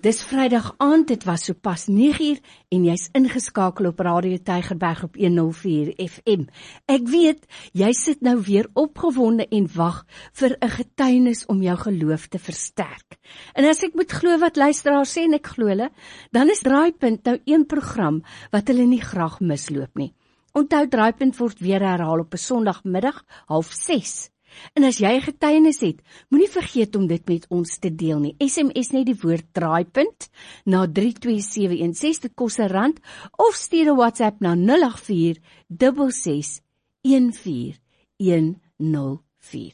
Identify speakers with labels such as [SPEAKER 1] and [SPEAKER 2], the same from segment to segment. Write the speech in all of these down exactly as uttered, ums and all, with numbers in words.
[SPEAKER 1] Dis Vrydag aand, dit was sopas nege uur en jy's ingeskakel op Radio Tygerberg op honderd vier F M. Ek weet, jy sit nou weer opgewonde en wag vir 'n getuienis om jou geloof te versterk. En as ek moet glo wat luisteraars sê en ek glo hulle, dan is Draaipunt nou een program wat hulle nie graag misloop nie. Onthou, Draaipunt word weer herhaal op 'n Sondagmiddag, half ses. En as jy 'n getuienis het, moenie vergeet om dit met ons te deel nie. S M S net die woord Draaipunt na drie twee sewe een ses, dit kos 'n rand, of stuur 'n WhatsApp na nul agt vier ses ses een vier een nul vier.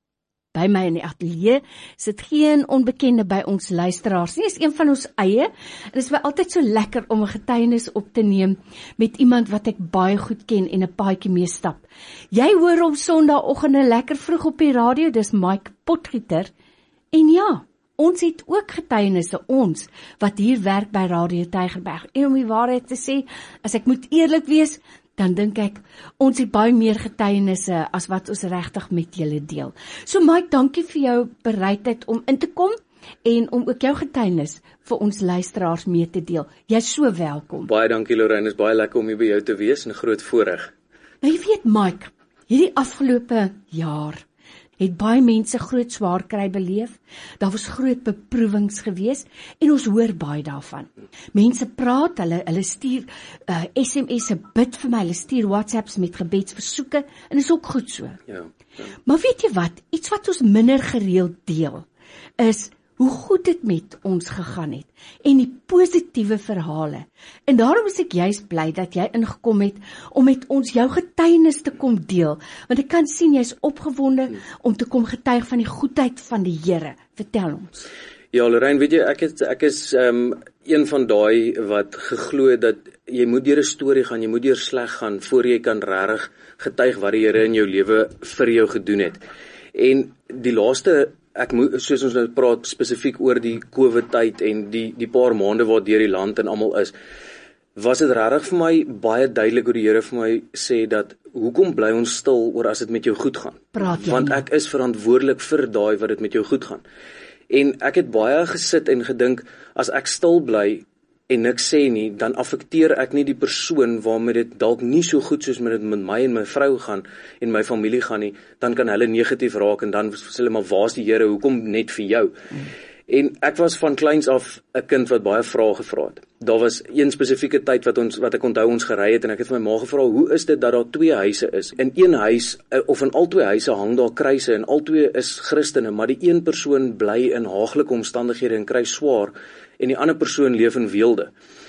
[SPEAKER 1] By my in die ateljee sit geen onbekende by ons luisteraars nie, is een van ons eie. Dit is my altyd so lekker om 'n getuienis op te neem met iemand wat ek baie goed ken en 'n paadjie mee stap. Jy hoor hom Sondagoggende lekker vroeg op die radio, dis Mike Potgieter. En ja, ons het ook getuienisse, ons, wat hier werk by Radio Tygerberg. En om die waarheid te sê, as ek moet eerlik wees, dan dink ek, ons het baie meer getuienisse as wat ons regtig met julle deel. So Mike, dankie vir jou bereidheid om in te kom en om ook jou getuienis vir ons luisteraars mee te deel. Jy is so welkom.
[SPEAKER 2] Baie dankie Lorraine, is baie lekker om hier by jou te wees en 'n groot voorreg.
[SPEAKER 1] Nou jy weet Mike, hierdie afgelope jaar het baie mense groot swaar kry beleef. Daar was groot beproewings gewees en ons hoor baie daarvan. Mense praat, hulle hulle stuur uh, S M S'e, bid vir my, hulle stuur WhatsApps met gebedsversoeke en is ook goed so.
[SPEAKER 2] Ja, ja.
[SPEAKER 1] Maar weet jy wat, iets wat ons minder gereeld deel, is hoe goed dit met ons gegaan het en die positiewe verhale. En daarom is ek juist bly dat jy ingekom het om met ons jou getuienis te kom deel, want ek kan sien jy's opgewonde om te kom getuig van die goedheid van die Here. Vertel ons.
[SPEAKER 2] Ja, Lorraine, weet jy, ek is ek is um, een van daai wat geglo het dat jy moet deur 'n storie gaan, jy moet deur sleg gaan voor jy kan regtig getuig wat die Here in jou lewe vir jou gedoen het. En die laaste Ek moet, soos ons nou praat spesifiek oor die COVID tyd en die die paar maande waar deur die land en almal is, was dit regtig vir my baie duidelik hoe die Here vir my sê dat hoekom bly ons stil oor as dit met jou goed gaan?
[SPEAKER 1] Praat
[SPEAKER 2] Want ek is verantwoordelik vir daai wat dit met jou goed gaan. En ek het baie gesit en gedink, as ek stil bly en niks sê nie, dan affekteer ek nie die persoon waarmee dit dalk nie so goed soos met dit met my en my vrou gaan en my familie gaan nie, dan kan hulle negatief raak en dan sê hulle maar waar's die Here, hoekom net vir jou? Mm. En ek was van kleins af 'n kind wat baie vrae gevra het. Daar was een spesifieke tyd wat ons wat ek onthou ons gery het en ek het vir my ma gevra, hoe is dit dat daar twee huise is? In een huis of in al twee huise hang daar kruise en al twee is Christene, maar die een persoon bly in haaglike omstandighede en kry swaar en die ander persoon leef in weelde.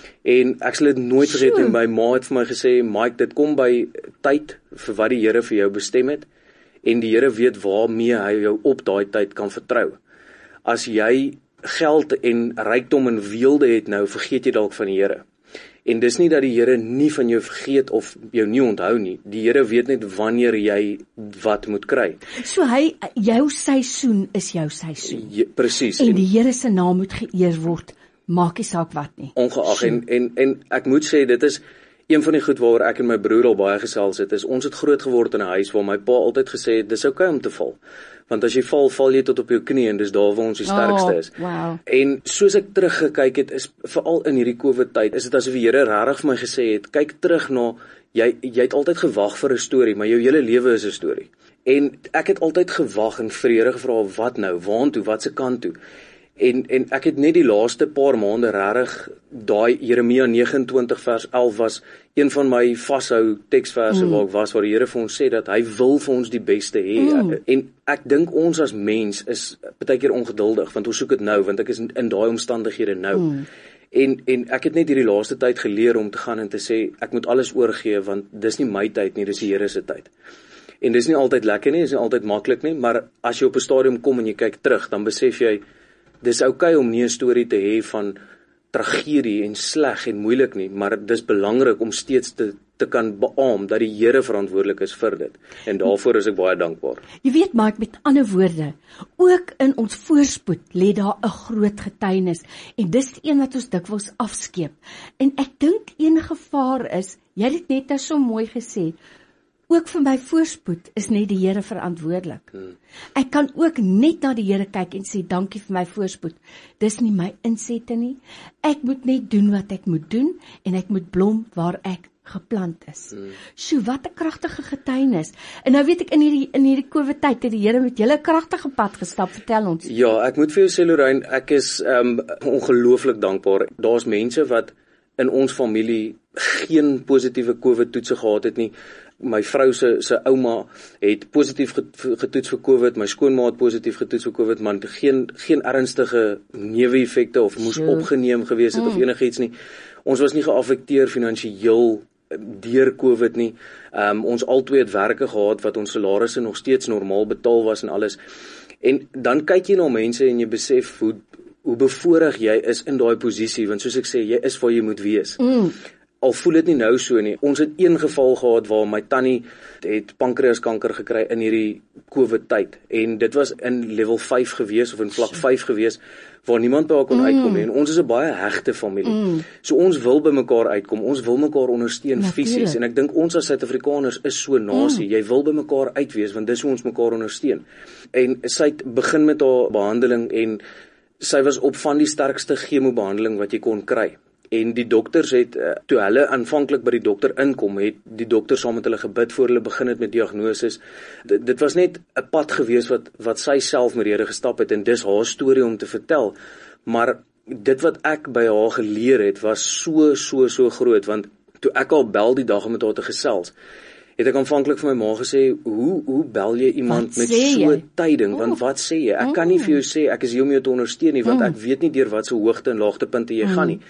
[SPEAKER 2] En ek sal dit nooit vergeet nie, my ma het vir my gesê, Mike, dit kom by tyd vir wat die Here vir jou bestem het en die Here weet waarmee hy jou op daai tyd kan vertrou. As jy geld en rykdom en weelde het nou, vergeet jy dalk van die Here. En dis nie dat die Here nie van jou vergeet of jou nie onthou nie. Die Here weet net wanneer jy wat moet kry.
[SPEAKER 1] So hy, jou seisoen is jou seisoen.
[SPEAKER 2] Ja, presies.
[SPEAKER 1] En die Here se naam moet geëer word, maak nie saak wat nie.
[SPEAKER 2] Ongeag en, en, en ek moet sê, dit is een van die goed waaroor ek en my broer al baie gesels het, is ons het groot geword in 'n huis waar my pa altyd gesê het, dis oukei om te val. Want as jy val, val jy tot op jou knie en dis daar waar ons die sterkste is.
[SPEAKER 1] Oh, wow.
[SPEAKER 2] En soos ek teruggekyk het, is veral in hierdie COVID tyd, is dit asof die Here regtig vir my gesê het, kyk terug na, jy, jy het altyd gewag vir 'n storie, maar jou hele lewe is 'n storie. En ek het altyd gewag en vir die Here gevra, wat nou, waantoe, wat se kant toe? En, en ek het net die laaste paar maande regtig, daai Jeremia nege en twintig vers elf was een van my vashou teksverse mm. waar ek was, waar die Here vir ons sê dat hy wil vir ons die beste hê. Mm. En ek dink ons as mens is baie keer ongeduldig, want ons soek dit nou, want ek is in, in daai omstandighede nou. Mm. En, en ek het net hierdie laaste tyd geleer om te gaan en te sê, ek moet alles oorgee, want dis nie my tyd nie, dis die Here se tyd. En dis nie altyd lekker nie, dis nie altyd maklik nie, maar as jy op 'n stadium kom en jy kyk terug, dan besef jy, dis oukei om nie 'n storie te hê van tragedie en sleg en moeilik nie, maar dis belangrik om steeds te, te kan beamoen dat die Here verantwoordelik is vir dit. En daarvoor is ek baie dankbaar.
[SPEAKER 1] Jy weet, Mike, met ander woorde, ook in ons voorspoed lê daar 'n groot getuienis en dis die een wat ons dikwels afskeep. En ek dink een gevaar is, jy het dit net nou so mooi gesê, ook vir my voorspoed is net die Here verantwoordelik. Hmm. Ek kan ook net na die Here kyk en sê, dankie vir my voorspoed. Dis nie my insette nie. Ek moet net doen wat ek moet doen, en ek moet blom waar ek geplant is. Hmm. Sjoe, wat 'n kragtige getuienis. En nou weet ek, in hierdie, in hierdie COVID tyd het die Here met julle kragtige pad gestap, vertel ons.
[SPEAKER 2] Ja, ek moet vir jou sê, Lorraine, ek is um, ongelooflik dankbaar. Daar's mense wat in ons familie geen positiewe COVID-toetse gehad het nie. My vrou se se ouma het positief getoets vir COVID, my skoonma het positief getoets vir COVID, maar geen geen ernstige neeweffekte of moes sure. opgeneem gewees het mm. of enigiets nie. Ons was nie geaffekteer finansiëel deur COVID nie. Um, ons albei het werke gehad wat ons salarisse nog steeds normaal betaal was en alles. En dan kyk jy na mense en jy besef hoe hoe bevoorreg jy is in daai posisie, want soos ek sê, jy is waar jy moet wees. Mm. Al voel dit nie nou so nie. Ons het een geval gehad waar my tannie het pankreaskanker gekry in hierdie COVID tyd. En dit was in level vyf gewees, of in vlak vyf gewees, waar niemand by haar kon mm. uitkom nie. En ons is 'n baie hegte familie. Mm. So ons wil by mekaar uitkom. Ons wil mekaar ondersteun fisies. En ek dink ons as Suid-Afrikaners is so nasie. Mm. Jy wil by mekaar uitwees, want dis hoe ons mekaar ondersteun. En sy het begin met haar behandeling, en sy was op van die sterkste chemobehandeling wat jy kon kry. En die dokters het, toe hulle aanvanklik by die dokter inkom, het die dokter saam met hulle gebid voor hulle begin het met diagnoses. D dit was net 'n pad gewees wat, wat sy self met Here gestap het, en dis haar storie om te vertel. Maar dit wat ek by haar geleer het, was so, so, so groot, want toe ek al bel die dag om met haar te gesels, het ek aanvanklik vir my ma gesê, hoe, hoe bel jy iemand wat met so tyding, oh. want wat sê jy? Ek mm. kan nie vir jou sê, ek is hier om jou te ondersteun nie, want mm. ek weet nie deur wat so hoogte en laagtepunte jy mm. gaan nie.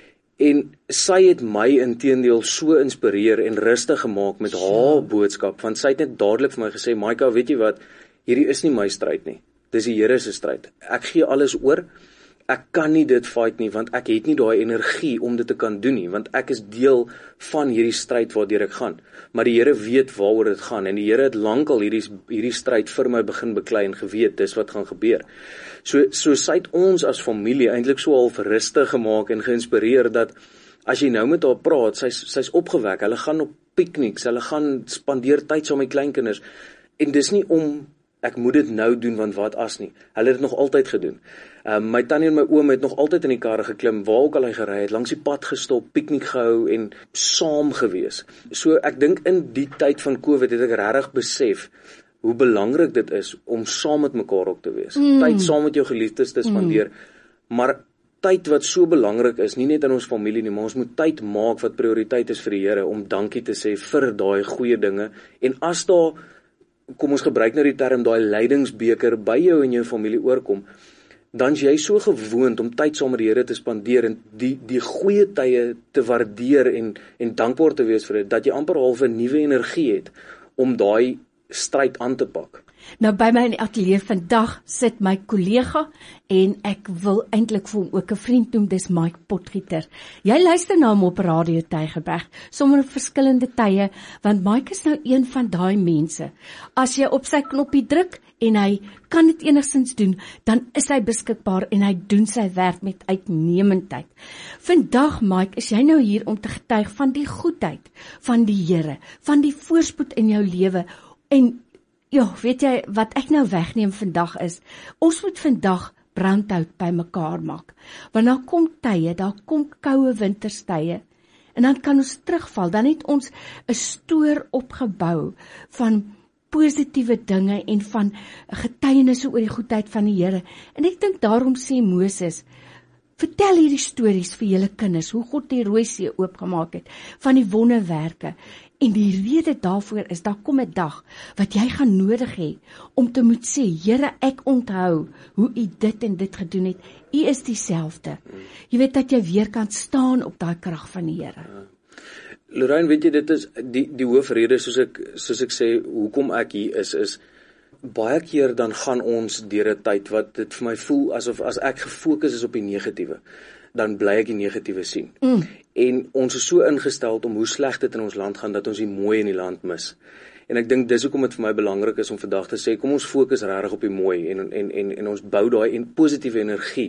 [SPEAKER 2] En sy het my inteendeel so inspireer en rustig gemaak met haar boodskap, want sy het net dadelik vir my gesê, Maika, weet jy wat, hierdie is nie my stryd nie, dis die Here se stryd. Ek gee alles oor, ek kan nie dit fight nie, want ek het nie daai energie om dit te kan doen nie, want ek is deel van hierdie stryd waardeur ek gaan. Maar die Here weet waaroor dit gaan, en die Here het lankal hierdie, hierdie stryd vir my begin beklei en geweet, dis wat gaan gebeur. So, so sy het ons as familie eintlik so al rustig gemaak en geïnspireer, dat as jy nou met haar praat, sy's sy's opgewek, hulle gaan op pikniks, hulle gaan spandeer tyd saam met kleinkinders, en dis nie om, ek moet dit nou doen, want wat as nie, hulle het dit nog altyd gedoen. Um, my tannie en my oom het nog altyd in die karre geklim, waar ook al hy gery het, langs die pad gestop, piknik gehou en saam gewees. So ek dink in die tyd van COVID het ek regtig besef hoe belangrik dit is om saam met mekaar ook te wees. Mm. Tyd saam met jou geliefdes te spandeer, mm. maar tyd wat so belangrik is, nie net in ons familie nie, maar ons moet tyd maak wat prioriteit is vir die Here, om dankie te sê vir daai goeie dinge. En as daar, kom ons gebruik nou die term, daai lydingsbeker by jou en jou familie oorkom, dan is jy so gewoond om tyd saam met die Here te spandeer en die, die goeie tye te waardeer en, en dankbaar te wees vir dit, dat jy amper half 'n nuwe energie het om daai stryd aan te pak.
[SPEAKER 1] Nou by my in die ateljee vandag sit my kollega, en ek wil eintlik vir hom ook 'n vriend noem, dis Mike Potgieter. Jy luister na hom op Radio Tygerberg, sommer op verskillende tye, want Mike is nou een van daai mense. As jy op sy knoppie druk en hy kan dit enigstens doen, dan is hy beskikbaar en hy doen sy werk met uitnemendheid. Vandag, Mike, is jy nou hier om te getuig van die goedheid van die Here, van die voorspoed in jou lewe. En ja, weet jy, wat ek nou wegneem vandag is, ons moet vandag brandhout by mekaar maak. Want daar kom tye, daar kom koue winterstye, en dan kan ons terugval, dan het ons 'n stoor opgebou van positiewe dinge en van getuienisse oor die goedheid van die Here. En ek dink daarom sê Moses, vertel hierdie stories vir julle kinders, hoe God die Rooi See oopgemaak het, van die wonderwerke. En die rede daarvoor is, daar kom 'n dag wat jy gaan nodig hê om te moet sê, Here, ek onthou hoe U dit en dit gedoen het. U is dieselfde. Jy weet dat jy weer kan staan op daai krag van die Here.
[SPEAKER 2] Lorraine, weet jy, dit is die die hoofrede, soos ek soos ek sê, hoekom ek hier is, is baie keer dan gaan ons deur 'n tyd wat dit vir my voel asof as ek gefokus is op die negatiewe, dan bly ek die negatiewe sien. Mm. En ons is so ingestel om hoe sleg dit in ons land gaan, dat ons die mooi in die land mis. En ek dink dis hoekom dit vir my belangrik is om vandag te sê, kom ons fokus regtig op die mooi, en en en en ons bou daai en positiewe energie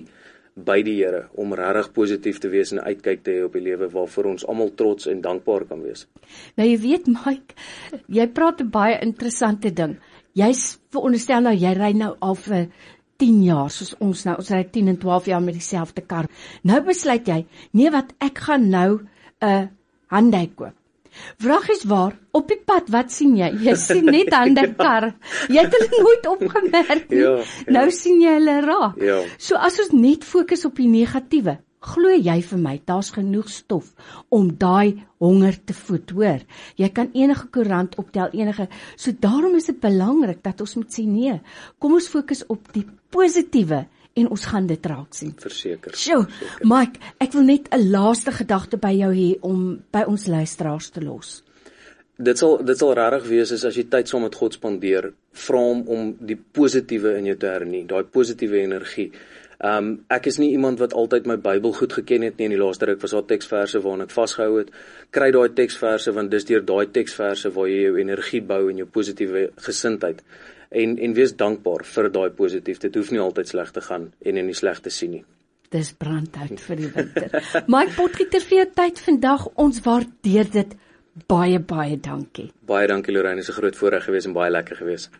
[SPEAKER 2] by die Here om regtig positief te wees en uitkyk te hê op die lewe waarvoor ons almal trots en dankbaar kan wees.
[SPEAKER 1] Nou jy weet Mike, jy praat 'n baie interessante ding. Jy's veronderstel nou jy ry nou al vir tien jaar soos ons nou, ons ry tien en twaalf jaar met dieselfde kar. Nou besluit jy, nee wat ek gaan nou 'n uh, Hyundai koop. Vraag is waar, op die pad, wat sien jy? Jy sien net ander kar. Jy het hulle nooit opgemerk nie.
[SPEAKER 2] Ja, ja.
[SPEAKER 1] Nou sien jy hulle raak.
[SPEAKER 2] Ja.
[SPEAKER 1] So as ons net fokus op die negatiewe, glo jy vir my, daar's genoeg stof om daai honger te voed, hoor. Jy kan enige koerant optel, enige. So daarom is dit belangrik dat ons moet sê nee. Kom ons fokus op die positiewe en ons gaan dit raak sien.
[SPEAKER 2] Verseker.
[SPEAKER 1] Sjoe, Mike, ek wil net 'n laaste gedagte by jou hê om by ons luisteraars te los.
[SPEAKER 2] Dit sal dit sal regtig wees is as jy tyd saam met God spandeer, vra hom om die positiewe in jou te hernie, daai positiewe energie. Um, ek is nie iemand wat altyd my Bybel goed geken het nie. In die laaste ruk was daar teksverse waaraan ek vasgehou het. Kry daai teksverse want dis deur daai teksverse waar jy jou energie bou en jou positiewe gesindheid. En en wees dankbaar vir daai positief. Dit hoef nie altyd sleg te gaan en in die sleg te sien nie.
[SPEAKER 1] Dis brandhout vir die winter. Mike Potgieter vir jou tyd vandag. Ons waardeer dit baie baie dankie.
[SPEAKER 2] Baie dankie Lorraine, is 'n groot voorreg gewees en baie lekker gewees.